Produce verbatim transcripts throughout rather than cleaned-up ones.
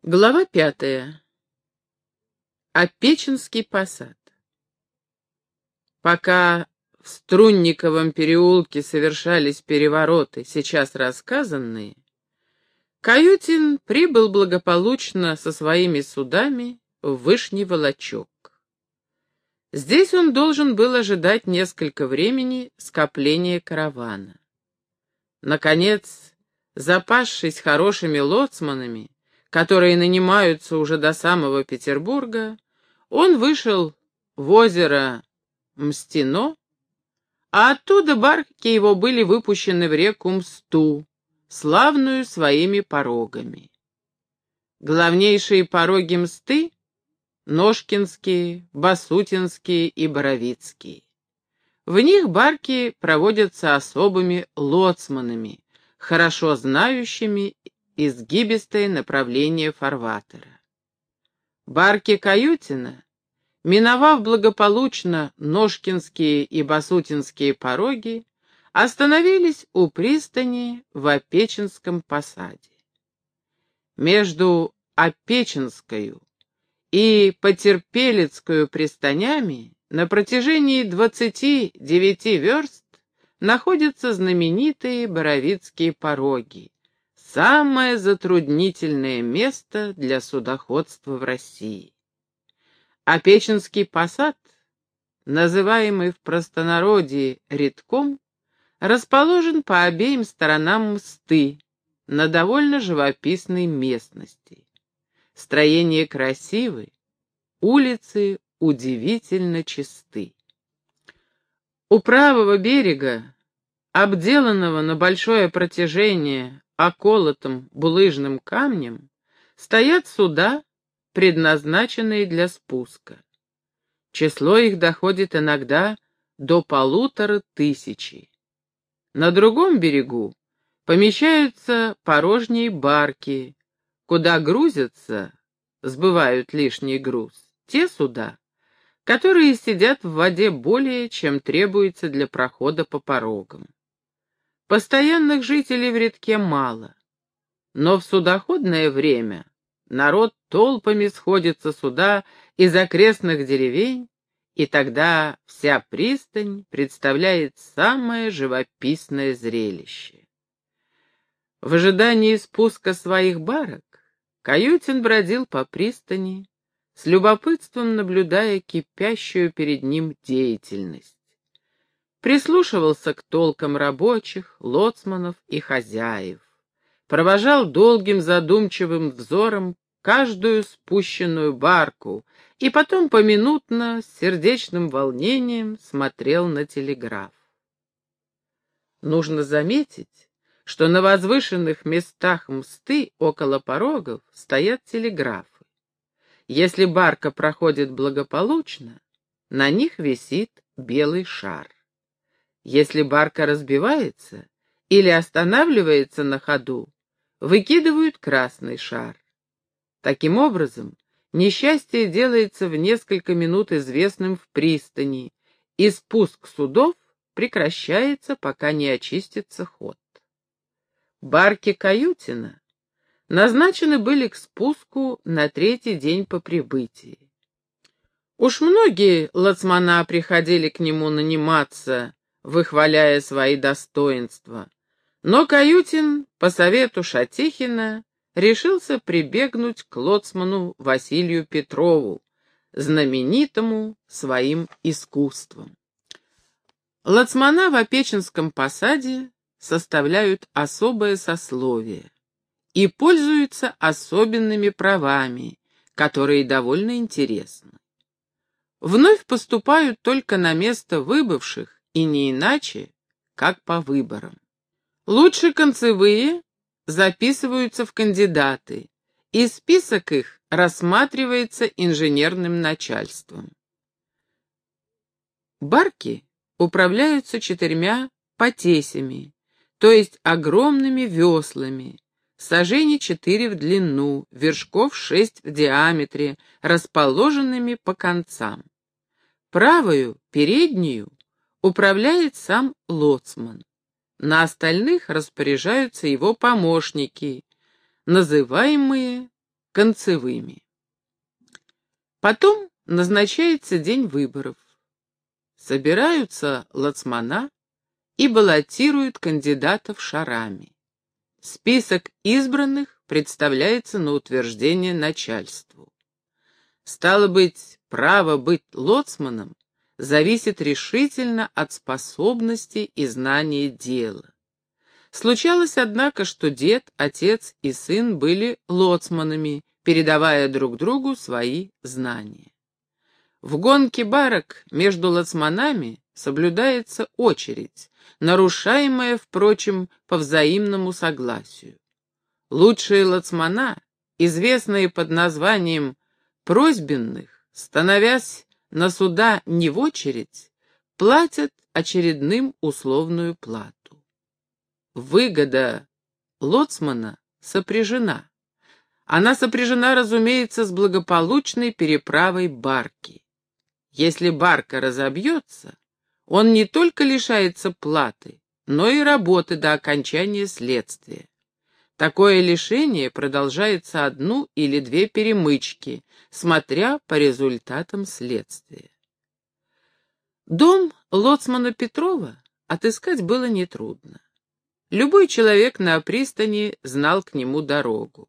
Глава пятая. Опеченский посад. Пока в Струнниковом переулке совершались перевороты, сейчас рассказанные, Каютин прибыл благополучно со своими судами в Вышний Волочок. Здесь он должен был ожидать несколько времени скопления каравана. Наконец, запасшись хорошими лоцманами, которые нанимаются уже до самого Петербурга, он вышел в озеро Мстино, а оттуда барки его были выпущены в реку Мсту, славную своими порогами. Главнейшие пороги Мсты — Ножкинские, Басутинские и Боровицкие. В них барки проводятся особыми лоцманами, хорошо знающими изгибистое направление фарватера. Барки Каютина, миновав благополучно Ножкинские и Басутинские пороги, остановились у пристани в Опеченском посаде. Между Опеченскою и Потерпелецкою пристанями на протяжении двадцати девяти верст находятся знаменитые Боровицкие пороги, самое затруднительное место для судоходства в России. Опеченский посад, называемый в простонародье Редком, расположен по обеим сторонам Мсты на довольно живописной местности. Строения красивы, улицы удивительно чисты. У правого берега, обделанного на большое протяжение околотым булыжным камнем, стоят суда, предназначенные для спуска. Число их доходит иногда до полутора тысячи. На другом берегу помещаются порожние барки, куда грузятся, сбывают лишний груз, те суда, которые сидят в воде более, чем требуется для прохода по порогам. Постоянных жителей в Редке мало, но в судоходное время народ толпами сходится сюда из окрестных деревень, и тогда вся пристань представляет самое живописное зрелище. В ожидании спуска своих барок Каютин бродил по пристани, с любопытством наблюдая кипящую перед ним деятельность. Прислушивался к толкам рабочих, лоцманов и хозяев, провожал долгим задумчивым взором каждую спущенную барку и потом поминутно с сердечным волнением смотрел на телеграф. Нужно заметить, что на возвышенных местах Мсты около порогов стоят телеграфы. Если барка проходит благополучно, на них висит белый шар. Если барка разбивается или останавливается на ходу, выкидывают красный шар. Таким образом, несчастье делается в несколько минут известным в пристани, и спуск судов прекращается, пока не очистится ход. Барки Каютина назначены были к спуску на третий день по прибытии. Уж многие лоцмана приходили к нему наниматься, выхваляя свои достоинства, но Каютин, по совету Шатихина, решился прибегнуть к лоцману Василию Петрову, знаменитому своим искусством. Лоцмана в Опеченском посаде составляют особое сословие и пользуются особенными правами, которые довольно интересны. Вновь поступают только на место выбывших, и не иначе, как по выборам. Лучше концевые записываются в кандидаты, и список их рассматривается инженерным начальством. Барки управляются четырьмя потесями, то есть огромными веслами, сажени четыре в длину, вершков шесть в диаметре, расположенными по концам. Правую, переднюю, управляет сам лоцман. На остальных распоряжаются его помощники, называемые концевыми. Потом назначается день выборов. Собираются лоцмана и баллотируют кандидатов шарами. Список избранных представляется на утверждение начальству. Стало быть, право быть лоцманом зависит решительно от способности и знания дела. Случалось, однако, что дед, отец и сын были лоцманами, передавая друг другу свои знания. В гонке барок между лоцманами соблюдается очередь, нарушаемая, впрочем, по взаимному согласию. Лучшие лоцмана, известные под названием просьбенных, становясь на суда не в очередь, платят очередным условную плату. Выгода лоцмана сопряжена. Она сопряжена, разумеется, с благополучной переправой барки. Если барка разобьется, он не только лишается платы, но и работы до окончания следствия. Такое лишение продолжается одну или две перемычки, смотря по результатам следствия. Дом лоцмана Петрова отыскать было нетрудно. Любой человек на пристани знал к нему дорогу.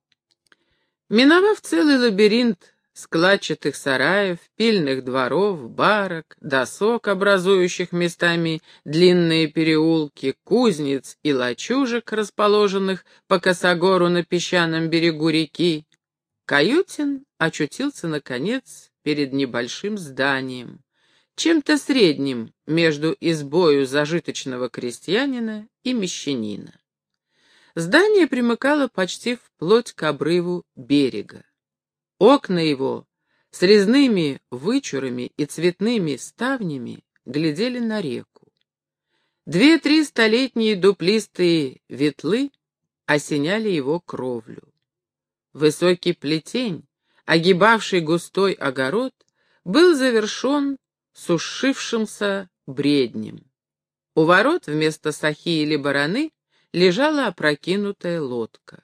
Миновав целый лабиринт складчатых сараев, пильных дворов, барок, досок, образующих местами длинные переулки, кузнец и лачужек, расположенных по косогору на песчаном берегу реки, Каютин очутился, наконец, перед небольшим зданием, чем-то средним между избою зажиточного крестьянина и мещанина. Здание примыкало почти вплоть к обрыву берега. Окна его с резными вычурами и цветными ставнями глядели на реку. Две-три столетние дуплистые ветлы осеняли его кровлю. Высокий плетень, огибавший густой огород, был завершен сушившимся бреднем. У ворот вместо сахи или бараны лежала опрокинутая лодка.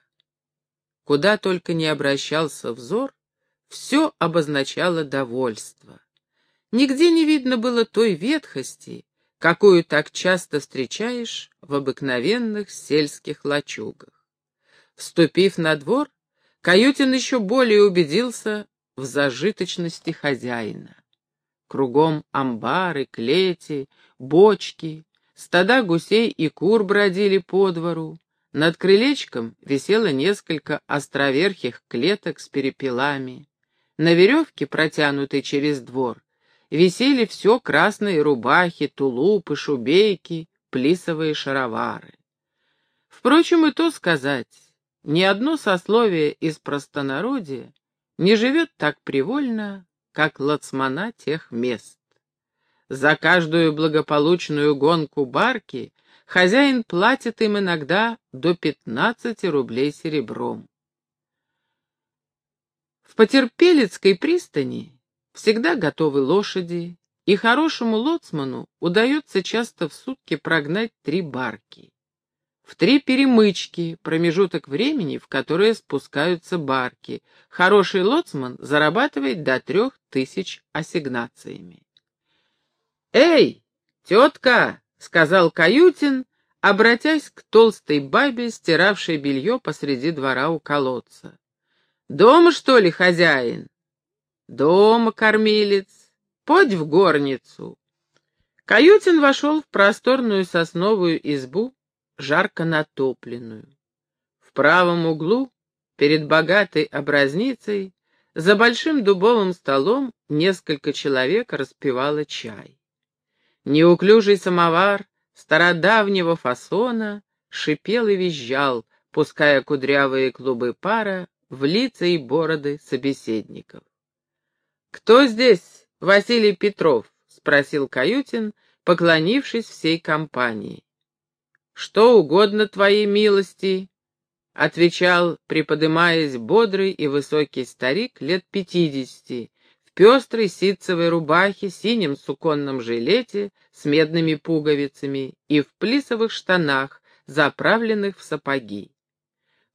Куда только не обращался взор, все обозначало довольство. Нигде не видно было той ветхости, какую так часто встречаешь в обыкновенных сельских лачугах. Вступив на двор, Каютин еще более убедился в зажиточности хозяина. Кругом амбары, клети, бочки, стада гусей и кур бродили по двору. Над крылечком висело несколько островерхих клеток с перепелами. На веревке, протянутой через двор, висели все красные рубахи, тулупы, шубейки, плисовые шаровары. Впрочем, и то сказать, ни одно сословие из простонародья не живет так привольно, как лоцмана тех мест. За каждую благополучную гонку барки хозяин платит им иногда до пятнадцати рублей серебром. В Потерпелецкой пристани всегда готовы лошади, и хорошему лоцману удается часто в сутки прогнать три барки. В три перемычки, промежуток времени, в которое спускаются барки, хороший лоцман зарабатывает до трех тысяч ассигнациями. «Эй, тетка!» — сказал Каютин, обратясь к толстой бабе, стиравшей белье посреди двора у колодца. «Дома, что ли, хозяин?» «Дома, кормилец. Подь в горницу». Каютин вошел в просторную сосновую избу, жарко натопленную. В правом углу, перед богатой образницей, за большим дубовым столом несколько человек распивало чай. Неуклюжий самовар стародавнего фасона шипел и визжал, пуская кудрявые клубы пара в лица и бороды собеседников. «Кто здесь Василий Петров?» — спросил Каютин, поклонившись всей компании. «Что угодно твоей милости», — отвечал, приподымаясь, бодрый и высокий старик лет пятидесяти, в пестрой ситцевой рубахе, синем суконном жилете с медными пуговицами и в плисовых штанах, заправленных в сапоги. В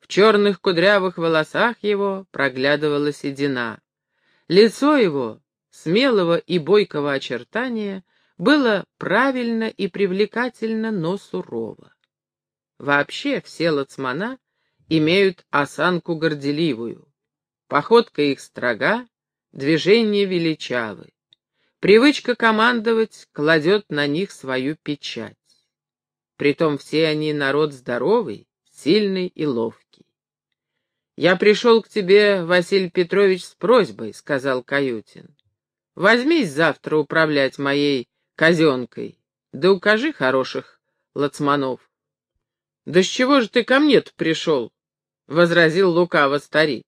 черных кудрявых волосах его проглядывала седина. Лицо его, смелого и бойкого очертания, было правильно и привлекательно, но сурово. Вообще все лоцмана имеют осанку горделивую. Походка их строга, движения величавы. Привычка командовать кладет на них свою печать. Притом все они народ здоровый, сильный и ловкий. «Я пришел к тебе, Василий Петрович, с просьбой», — сказал Каютин. «Возьмись завтра управлять моей казенкой, да укажи хороших лоцманов». «Да с чего же ты ко мне-то пришел?» — возразил лукаво старик.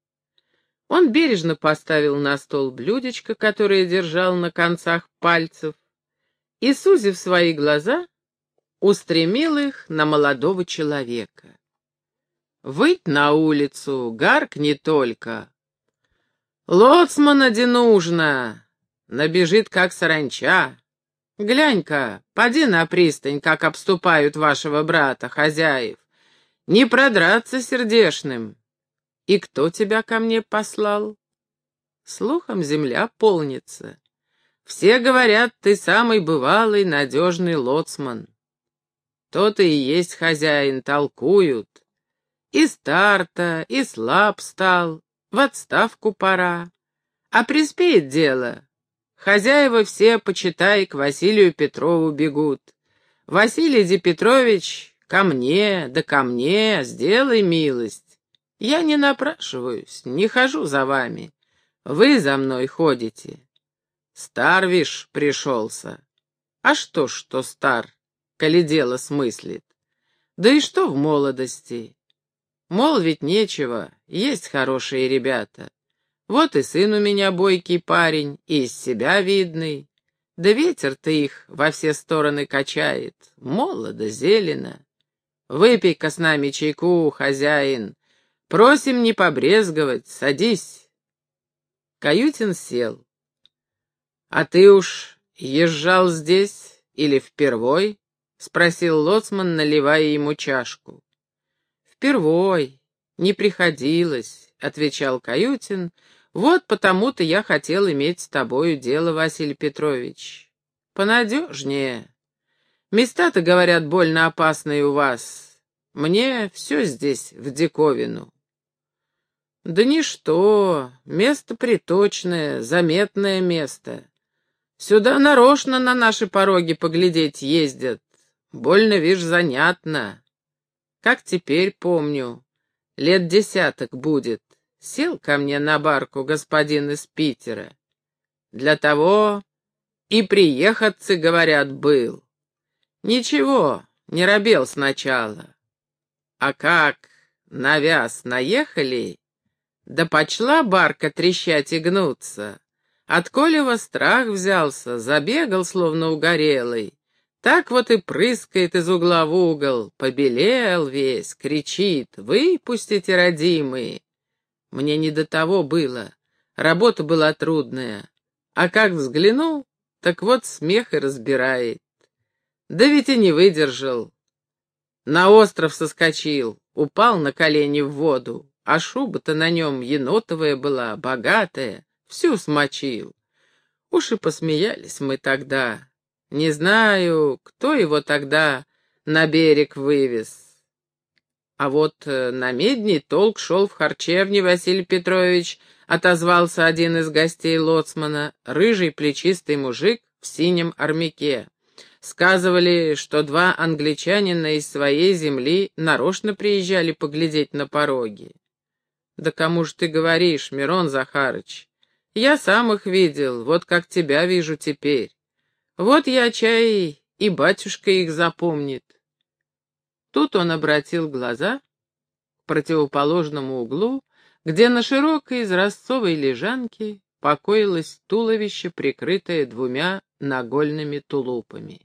Он бережно поставил на стол блюдечко, которое держал на концах пальцев, и, сузив свои глаза, устремил их на молодого человека. «Выйдь на улицу, гаркни только. Лоцмана де нужно, набежит, как саранча. Глянь-ка, поди на пристань, как обступают вашего брата, хозяев. Не продраться сердешным. И кто тебя ко мне послал? Слухом земля полнится. Все говорят, ты самый бывалый, надежный лоцман. То-то и есть хозяин, толкуют. И стар-то, и слаб стал, в отставку пора. А приспеет дело. Хозяева все, почитай, к Василию Петрову бегут. Василий де Петрович, ко мне, да ко мне, сделай милость. Я не напрашиваюсь, не хожу за вами. Вы за мной ходите. Стар, вишь, пришелся. А что ж, что стар, коли дело смыслит? Да и что в молодости? Молвить нечего, есть хорошие ребята. Вот и сын у меня бойкий парень, и из себя видный. Да ветер-то их во все стороны качает, молодо, зелено. Выпей-ка с нами чайку, хозяин. Просим не побрезговать, садись. Каютин сел. А ты уж езжал здесь или впервой? Спросил лоцман, наливая ему чашку. Впервой, не приходилось, отвечал Каютин. Вот потому-то я хотел иметь с тобою дело, Василий Петрович. Понадежнее. Места-то, говорят, больно опасные у вас. Мне все здесь в диковину. Да ничто, место приточное, заметное место. Сюда нарочно на наши пороги поглядеть ездят. Больно, вишь, занятно. Как теперь помню, лет десяток будет. Сел ко мне на барку господин из Питера. Для того и приехаться, говорят, был. Ничего, не робел сначала. А как навяз наехали, да почла барка трещать и гнуться. От Колева страх взялся, забегал, словно угорелый. Так вот и прыскает из угла в угол, побелел весь, кричит: «Выпустите, родимые!» Мне не до того было, работа была трудная. А как взглянул, так вот смех и разбирает. Да ведь и не выдержал. На остров соскочил, упал на колени в воду, а шуба-то на нем енотовая была, богатая, всю смочил. Уж и посмеялись мы тогда. Не знаю, кто его тогда на берег вывез. А вот на медний толк шел в харчевне, Василий Петрович, отозвался один из гостей лоцмана, рыжий плечистый мужик в синем армяке. Сказывали, что два англичанина из своей земли нарочно приезжали поглядеть на пороги. Да кому ж ты говоришь, Мирон Захарыч? Я сам их видел, вот как тебя вижу теперь. Вот я, чай, и батюшка их запомнит. Тут он обратил глаза к противоположному углу, где на широкой изразцовой лежанке покоилось туловище, прикрытое двумя нагольными тулупами.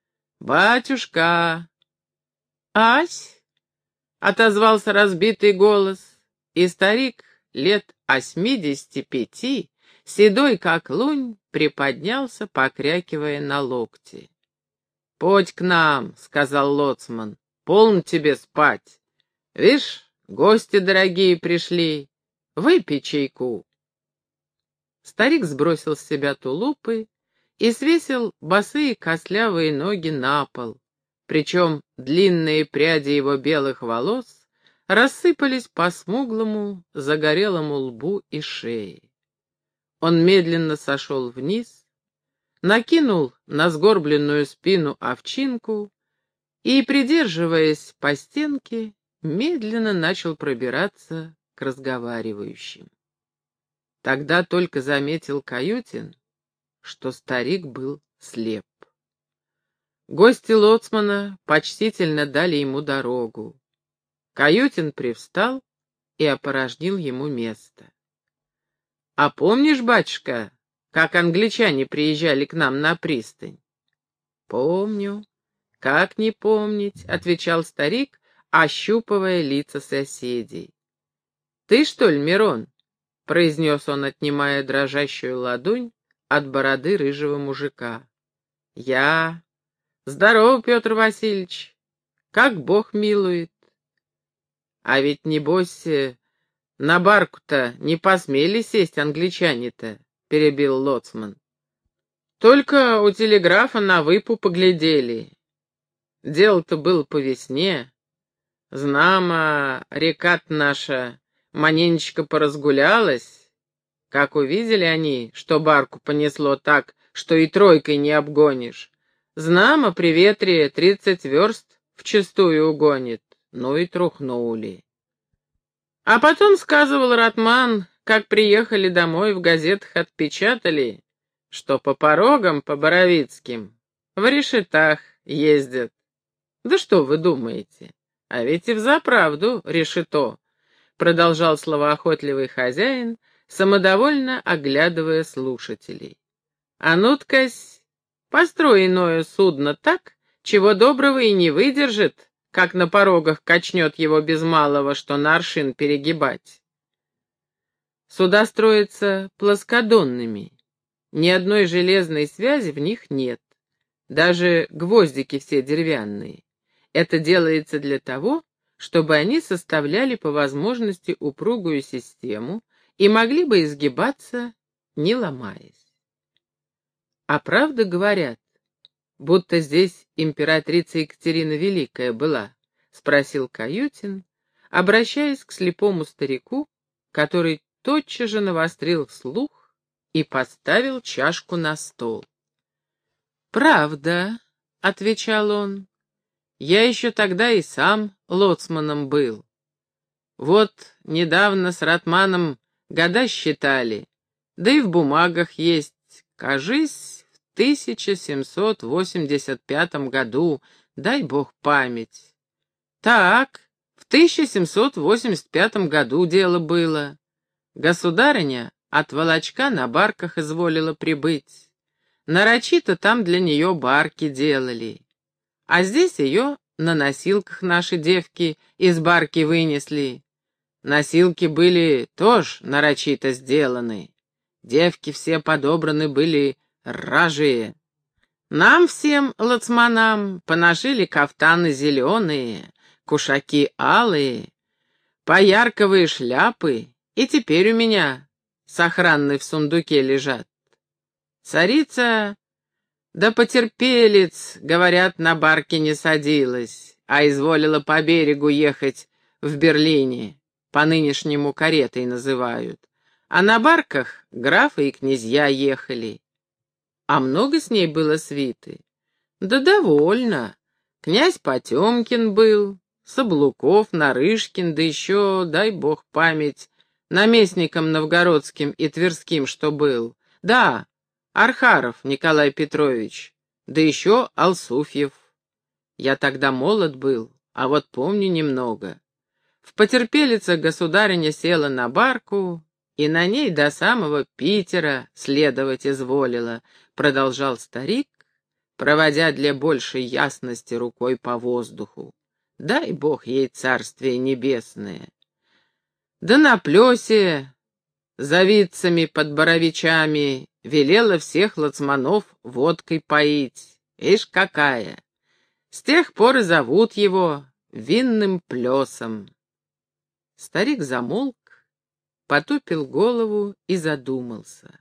«Батюшка!» «Ась!» — отозвался разбитый голос, и старик лет осьмидесяти пяти, седой как лунь, приподнялся, покрякивая на локти. «Подь к нам!» — сказал лоцман. «Полно тебе спать. Вишь, Гости дорогие пришли. Выпей чайку. Старик сбросил с себя тулупы и свесил босые костлявые ноги на пол, причем длинные пряди его белых волос рассыпались по смуглому, загорелому лбу и шее. Он медленно сошел вниз, накинул на сгорбленную спину овчинку и, придерживаясь по стенке, медленно начал пробираться к разговаривающим. Тогда только заметил Каютин, что старик был слеп. Гости лоцмана почтительно дали ему дорогу. Каютин привстал и опорожнил ему место. — А помнишь, батюшка, как англичане приезжали к нам на пристань? — Помню. — Как не помнить, — отвечал старик, ощупывая лица соседей. — Ты, что ли, Мирон? — произнес он, отнимая дрожащую ладонь от бороды рыжего мужика. — Я. Здорово, Петр Васильевич. Как Бог милует. — А ведь, небось, на барку-то не посмели сесть англичане-то, — перебил лоцман. — Только у телеграфа на выпу поглядели. Дело-то было по весне. Знамо, река-то наша маненечко поразгулялась. Как увидели они, что барку понесло так, что и тройкой не обгонишь. Знамо, при ветре тридцать верст вчистую угонит. Ну и трухнули. А потом, сказывал Ратман, как приехали домой, в газетах отпечатали, что по порогам, по Боровицким, в решетах ездят. Да что вы думаете? А ведь и взаправду решето, продолжал словоохотливый хозяин, самодовольно оглядывая слушателей. А ну-ткась, построй иное судно так, чего доброго и не выдержит, как на порогах качнет его без малого, что на аршин перегибать. Суда строятся плоскодонными, ни одной железной связи в них нет, даже гвоздики все деревянные. Это делается для того, чтобы они составляли по возможности упругую систему и могли бы изгибаться, не ломаясь. А правда говорят, будто здесь императрица Екатерина Великая была, — спросил Каютин, обращаясь к слепому старику, который тотчас же навострил слух и поставил чашку на стол. — Правда, — отвечал он, — я еще тогда и сам лоцманом был. Вот недавно с Ратманом года считали, да и в бумагах есть, кажись, в тысяча семьсот восемьдесят пятом году, дай бог память. Так, в тысяча семьсот восемьдесят пятом году дело было. Государыня от Волочка на барках изволила прибыть. Нарочито там для нее барки делали. А здесь ее на носилках наши девки из барки вынесли. Носилки были тоже нарочито сделаны. Девки все подобраны были ражие. Нам всем, лоцманам, поношили кафтаны зеленые, кушаки алые, поярковые шляпы, и теперь у меня сохранны в сундуке лежат. Царица да потерпелец, говорят, на барке не садилась, а изволила по берегу ехать в Берлине, по-нынешнему каретой называют. А на барках графы и князья ехали. А много с ней было свиты? Да довольно. Князь Потемкин был, Соблуков, Нарышкин, да еще, дай бог память, наместником новгородским и тверским, что был. Да, Архаров Николай Петрович, да еще Алсуфьев. Я тогда молод был, а вот помню немного. В потерпелицах государыня села на барку, и на ней до самого Питера следовать изволила, продолжал старик, проводя для большей ясности рукой по воздуху. Дай бог ей царствие небесное. Да на плесе, за вицами под Боровичами, велела всех лоцманов водкой поить. Ишь какая! С тех пор и зовут его винным плесом. Старик замолк, потупил голову и задумался.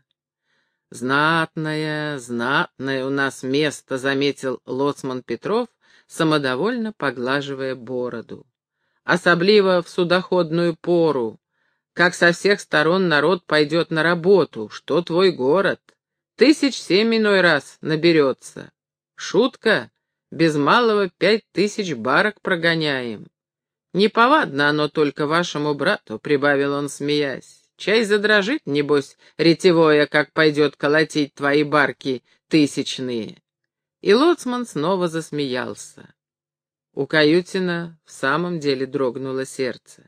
«Знатное, знатное у нас место», — заметил лоцман Петров, самодовольно поглаживая бороду. «Особливо в судоходную пору, как со всех сторон народ пойдет на работу. Что твой город? Тысяч семь иной раз наберется. Шутка, без малого пять тысяч барок прогоняем. Неповадно оно только вашему брату», — прибавил он, смеясь. «Чай задрожит, небось, ретевое, как пойдет колотить твои барки тысячные». И лоцман снова засмеялся. У Каютина в самом деле дрогнуло сердце.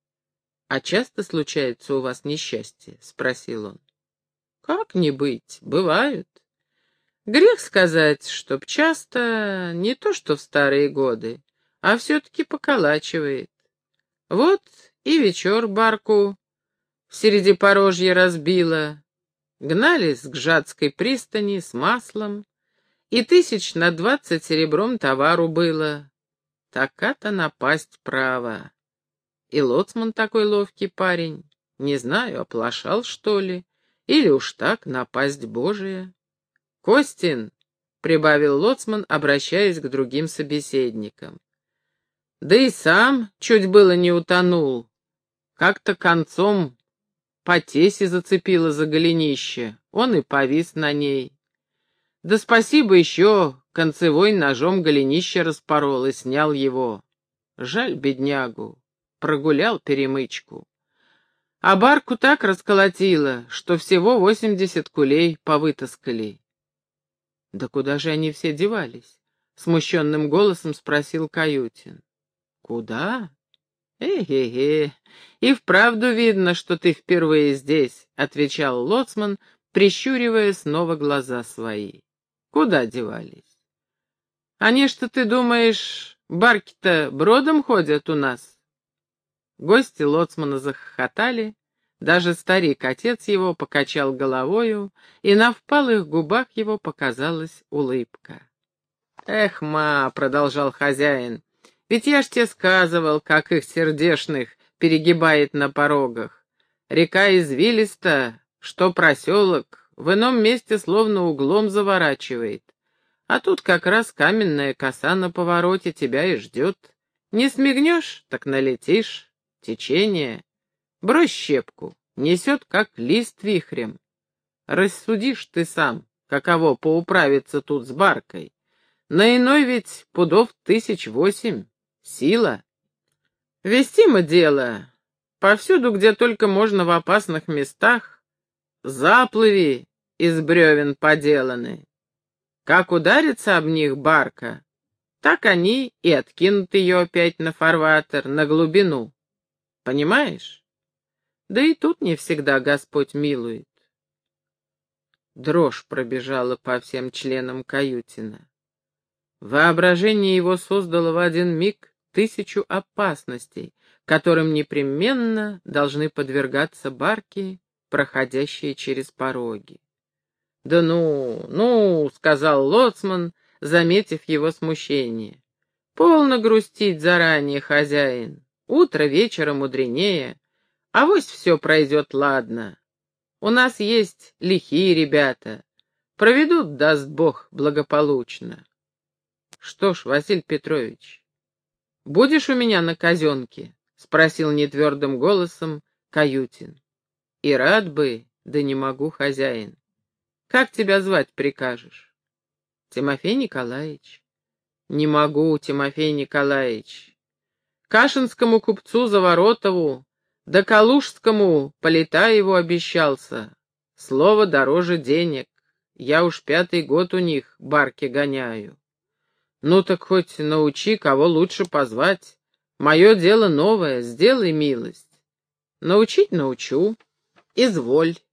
«А часто случается у вас несчастье?» — спросил он. «Как не быть, бывают. Грех сказать, чтоб часто, не то что в старые годы, а все-таки поколачивает. Вот и вечер барку в Середипорожье разбило. Гнались к Жатской пристани с маслом, и тысяч на двадцать серебром товару было. Така-то напасть право. И лоцман такой ловкий парень, не знаю, оплошал, что ли, или уж так напасть Божия. «Костин», — прибавил лоцман, обращаясь к другим собеседникам, — «да и сам чуть было не утонул. Как-то концом по тесе зацепило за голенище, он и повис на ней. Да спасибо еще, концевой ножом голенище распорол и снял его. Жаль беднягу, прогулял перемычку. А барку так расколотило, что всего восемьдесят кулей повытаскали». «Да куда же они все девались?» — смущенным голосом спросил Каютин. «Куда? Э-ге-ге, и вправду видно, что ты впервые здесь», — отвечал лоцман, прищуривая снова глаза свои. «Куда девались? Они, что ты думаешь, барки-то бродом ходят у нас?» Гости лоцмана захохотали, даже старик-отец его покачал головою, и на впалых губах его показалась улыбка. «Эх, ма», — продолжал хозяин, — «ведь я ж тебе сказывал, как их сердешных перегибает на порогах. Река извилиста, что проселок, в ином месте словно углом заворачивает. А тут как раз каменная коса на повороте тебя и ждет. Не смигнешь, так налетишь. Течение. Брось щепку, несет, как лист вихрем. Рассудишь ты сам, каково поуправиться тут с баркой. На иной ведь пудов тысяч восемь. Сила. Вестимо дело. Повсюду, где только можно в опасных местах, заплыви из бревен поделаны. Как ударится об них барка, так они и откинут ее опять на фарватер, на глубину. Понимаешь? Да и тут не всегда Господь милует». Дрожь пробежала по всем членам Каютина. Воображение его создало в один миг тысячу опасностей, которым непременно должны подвергаться барки, проходящие через пороги. «Да ну, ну», — сказал лоцман, заметив его смущение. «Полно грустить заранее, хозяин. Утро вечера мудренее. Авось все пройдет ладно. У нас есть лихие ребята. Проведут, даст Бог, благополучно. Что ж, Василий Петрович, будешь у меня на казенке?» — спросил нетвердым голосом Каютин. «И рад бы, да не могу, хозяин. Как тебя звать прикажешь?» «Тимофей Николаевич». «Не могу, Тимофей Николаевич. Кашинскому купцу Заворотову, да Калужскому Полетаеву обещался. Слово дороже денег. Я уж пятый год у них барки гоняю. Ну так хоть научи, кого лучше позвать. Мое дело новое, сделай милость». «Научить научу. Изволь».